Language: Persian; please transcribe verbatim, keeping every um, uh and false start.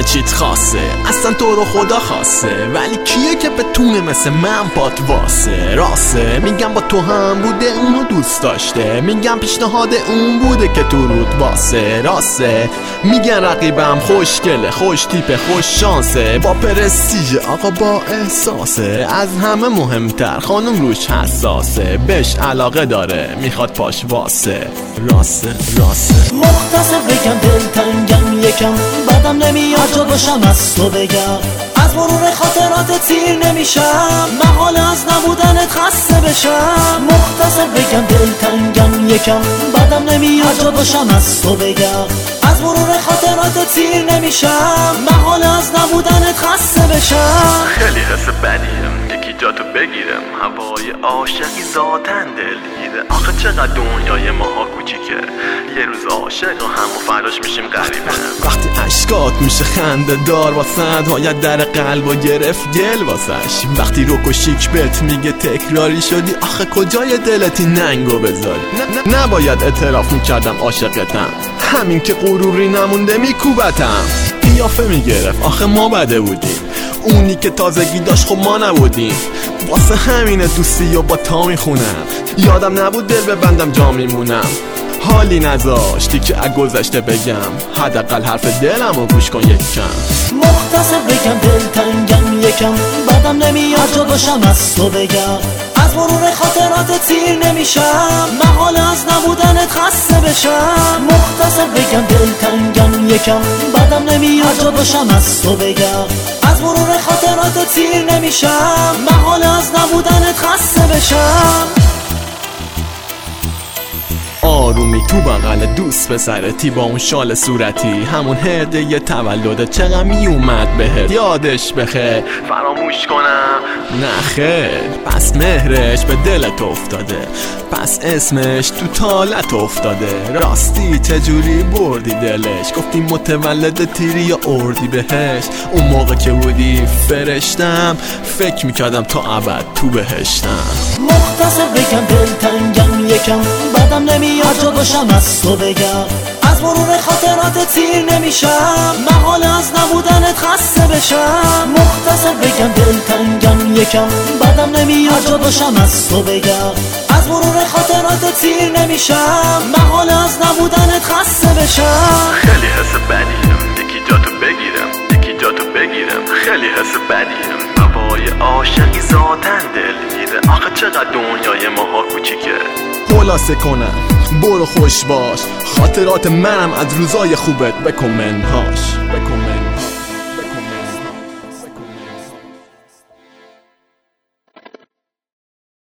همه چیت خاصه، اصلا تو رو خدا خاصه، ولی کیه که بتونه مثل من پات واسه؟ راسته میگم با تو هم بوده اونو دوست داشته، میگم پیشنهاد اون بوده که تو رود واسه. راسته میگن رقیبم خوشگله، خوش تیپه، خوش شانسه، با پرستیژ آقا با احساسه، از همه مهمتر خانم روش حساسه، بهش علاقه داره میخواد پاش واسه. راسته راسته مختصر بگم دلتنگم یکم، بعدم نمیاد جا باشم از تو بگم، از مرور خاطرات تیر نمیشم، محال از نبودنت خسته بشم. مختصر بگم دلتنگم یکم، بعدم نمیاد جا باشم از تو بگم، از مرور خاطرات تیر نمیشم، محال از نبودنت خسته بشم. خیلی حس بدیم یکی جا تو بگیرم، هوای عاشقی ذاتن دلگیره، آخه چقدر دنیای ماها کوچیکه، یه روز عاشق و هم و فراش میشیم غریبه. وقتی اشکات میشه خنده دار واسد، هایت در قلب و گرفت گل واسش، وقتی روک و شیک بهت میگه تکراری شدی، آخه کجای دلتی ننگو بذاری؟ نباید اعتراف میکردم عاشقتم، همین که غروری نمونده میکوبتم. قیافه میگرفت آخه ما بده بودیم، اونی که تازگی داشت خب ما نبودیم، واسه همین دوستی و با تا میخونم، یادم نبود دل ببندم جا میمونم، حالی نذاشتی که از گذشته بگم، حداقل حرف دلم رو گوش کن یک کم. مختصر بگم دلتنگم یکم، بعدم نمیاد جا باشم از تو بگم، از مرور خاطرات تیر نمیشم، محال از نبودنت خسته بشم. مختصر بگم دلتنگم یکم، بعدم نمیاد جا باشم از تو بگم، از مرور خاطرات تیر نمیشم، محال از نبودنت خسته بشم. آرومی تو بغل دوست پسرتی، با اون شال صورتی، همون هدیه تولد چقدر می اومد بهت، یادش بخیر فراموش کنم؟ نه خیر، پس مهرش به دلت افتاده، پس اسمش تو تالت افتاده. راستی چجوری بردی دلش؟ گفتی متولد تیری یا اردی بهش، اون موقع که بودی فرشتم، فکر میکردم تا ابد تو بهشتم. مختصر بگم دلتنگم یکم، بعدم نمیاد جا باشم از تو بگم، از مرور خاطرات تیر نمیشم، محال از نبودنت خسته بشم. مختصر بگم دلتنگم یکم، بعدم نمیاد جا باشم از تو بگم، از مرور خاطرات تیر نمیشم، محال از نبودنت خسته بشم. خیلی حس بدیم یکی جا تو بگیرم، یکی جا تو بگیرم، خیلی حس بدیم، هوای عاشقی ذاتن دلگیره، آخه چقدر دنیای ماها کوچیکه. خلاصه کنم برو خوش باش، خاطرات منم از روزای خوبت بکن منهاش.